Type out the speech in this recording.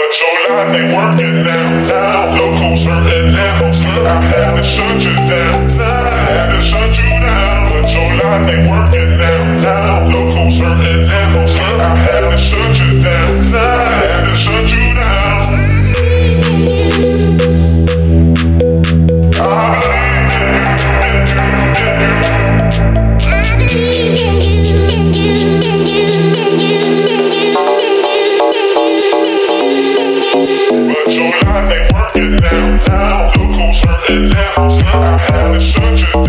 But your lies ain't working now. Look who's hurting now. I had to shut you down. I had to shut you down. But your lies ain't working now. Look who's hurting now. I had to shut you down. I had to shut you down. I But your lies ain't working now. Look who's hurting now. I had to shut you down.